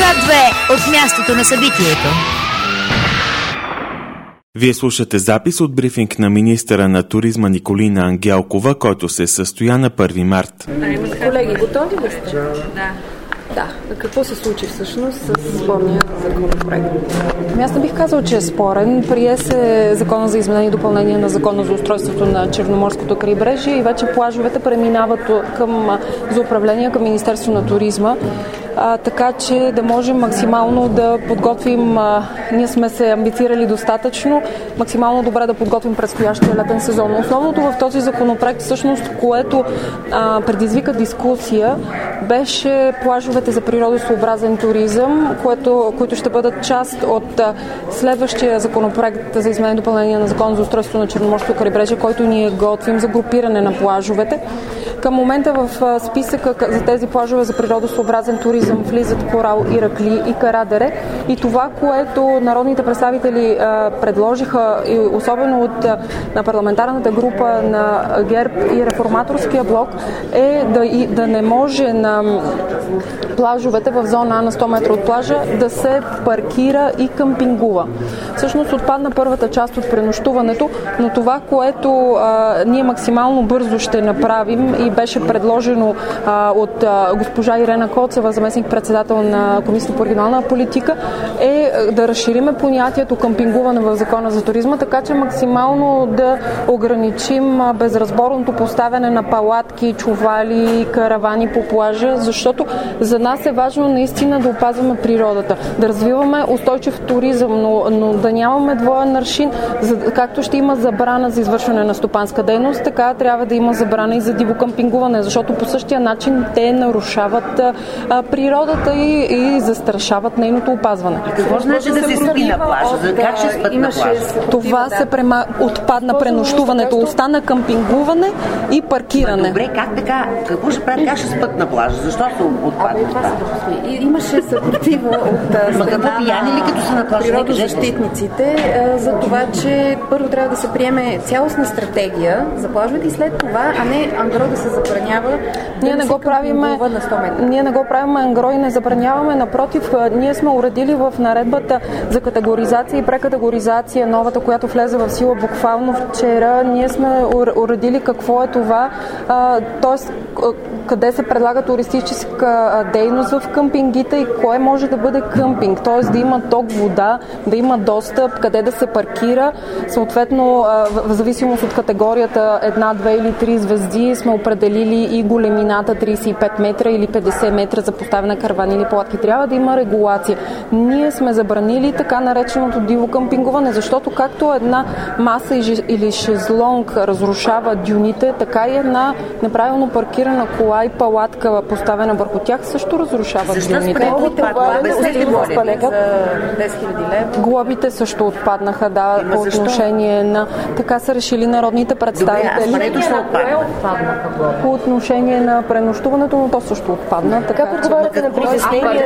К2 от мястото на събитието. Вие слушате запис от брифинг на министъра на туризма Николина Ангелкова, който се състоя на 1 март. Колеги, готови ли сте? Да. Какво се случи всъщност с спорния законопроект? Аз не бих казал, че е спорен. Прие се закона за изменение и допълнение на закона за устройството на Черноморското крайбрежие и вече плажовете преминават за управление към Министерство на туризма. Така че да можем максимално да подготвим, ние сме се амбицирали достатъчно, максимално добре да подготвим предстоящия летен сезон. Основното в този законопроект, всъщност, което предизвика дискусия, беше плажовете за природосъобразен туризъм, които ще бъдат част от следващия законопроект за изменение и допълнение на закон за устройството на Черноморското крайбрежие, който ние готвим за групиране на плажовете. Към момента в списъка за тези плажове за природосъобразен туризъм влизат Корал, Иракли и Карадере. И това, което народните представители предложиха, и особено на парламентарната група на ГЕРБ и Реформаторския блок, е да не може на плажовете в зона А на 100 метра от плажа да се паркира и къмпингува. Всъщност отпадна първата част от пренощуването, но това, което ние максимално бързо ще направим и беше предложено от госпожа Ирена Коцева, заместник-председател на Комисията по регионална политика, е да разшириме понятието къмпингуване в Закона за туризма, така че максимално да ограничим безразборното поставяне на палатки, чували, каравани по плажа, защото за нас е важно наистина да опазваме природата, да развиваме устойчив туризъм, но да нямаме двоен аршин. Както ще има забрана за извършване на стопанска дейност, така трябва да има забрана и за диво къмпингуване, защото по същия начин те нарушават природата и застрашават нейното опазване. Какво значи да се спи на плажа? Как ще спят на плажа? Това отпадна пренощуването, остана къмпингуване и паркиране. Добре, как така? Какво ще правят? Как ще спят на плажа? Защо се отпадне това? Имаше съпротива от страна на природозащитниците за това, че първо трябва да се приеме цялостна стратегия за плажовете и след това, а не ангро да се забранява. Ние не го правиме на 100 метра. Ние не го правим ангро и не забраняваме. Напротив, ние сме уредили в наредбата за категоризация и прекатегоризация, новата, която влезе в сила буквално вчера. Ние сме уредили какво е това, т.е. къде се предлага туристическа дейност в къмпингите и кое може да бъде къмпинг, т.е. да има ток, вода, да има достъп, къде да се паркира. Съответно, в зависимост от категорията 1, 2 или 3 звезди сме определили и големината 35 метра или 50 метра за поставяне на каравани или палатки. Трябва да има регулация. Ние сме забранили така нареченото диво къмпингуване, защото както една маса или шезлонг разрушава дюните, така и една неправилно паркирана кола и палатка, поставена върху тях, също разрушава дюните. Глобите също отпаднаха, по отношение на... Така са решили народните представители. По отношение на пренощуването, но то също отпадна. Така подговаряте на притеснения.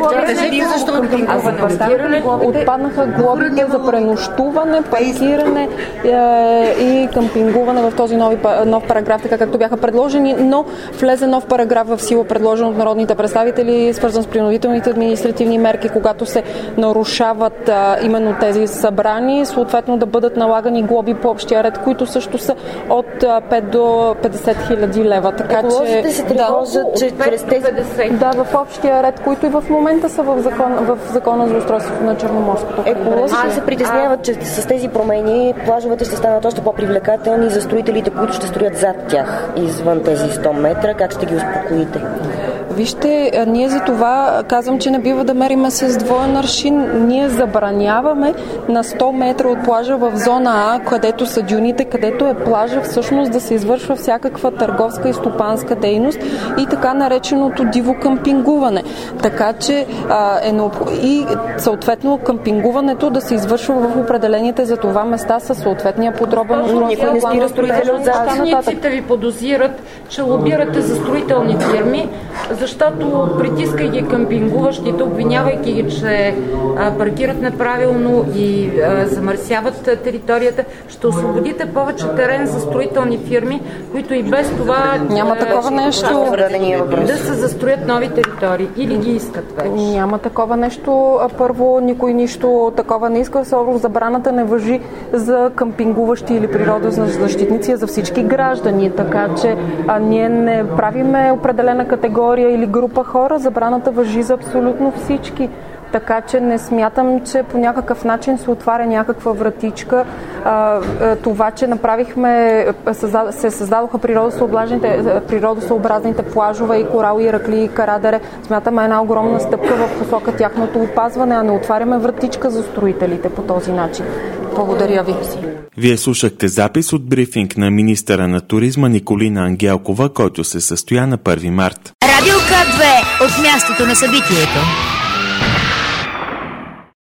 Отпаднаха глобите за пренощуване, паркиране и къмпингуване в този нов параграф, така както бяха предложени, но влезе нов параграф в сила, предложен от народните представители, свързан с принудителните административни мерки, когато се нарушават именно тези събрани, съответно да бъдат налагани глоби по общия ред, които също са от 5 до 50 хиляди лева. Така че се тревожат, че чрез тези... в общия ред, които и в момента са в закона за устройството на Черноморското крайбрежие. Еколозите се притесняват, че с тези промени плажовете ще станат още по-привлекателни за строителите, които ще строят зад тях, извън тези 100 метра. Как ще ги успокоите? Вижте, ние за това казвам, че не бива да мериме с двоен аршин. Ние забраняваме на 100 метра от плажа в зона А, където са дюните, където е плажа, всъщност да се извършва всякаква търговска и стопанска дейност и така нареченото диво къмпингуване. Така че и съответно къмпингуването да се извършва в определените за това места със съответния подробен устройствен план. Собствениците ви подозират, че лобирате за строителни фирми, защото притискайки къмпингуващите, обвинявайки ги, че паркират неправилно и замърсяват територията, ще освободите повече терен за строителни фирми, които и без това няма такова нещо да се застроят нови територии или ги искат вече. Няма такова нещо. Първо, никой нищо такова не иска. Второ, забраната не важи за къмпингуващи или природозащитници, а за всички граждани. Така че ние не правиме определена категория или група хора. Забраната важи за абсолютно всички. Така че не смятам, че по някакъв начин се отваря някаква вратичка. Това, че се създадоха природосъобразните плажове и Корал, и Иракли, и Карадере, смятаме една огромна стъпка в посока тяхното опазване, а не отваряме вратичка за строителите по този начин. Благодаря ви. Вие слушахте запис от брифинг на министъра на туризма Николина Ангелкова, който се състоя на 1 март. Радио К2 от мястото на събитието.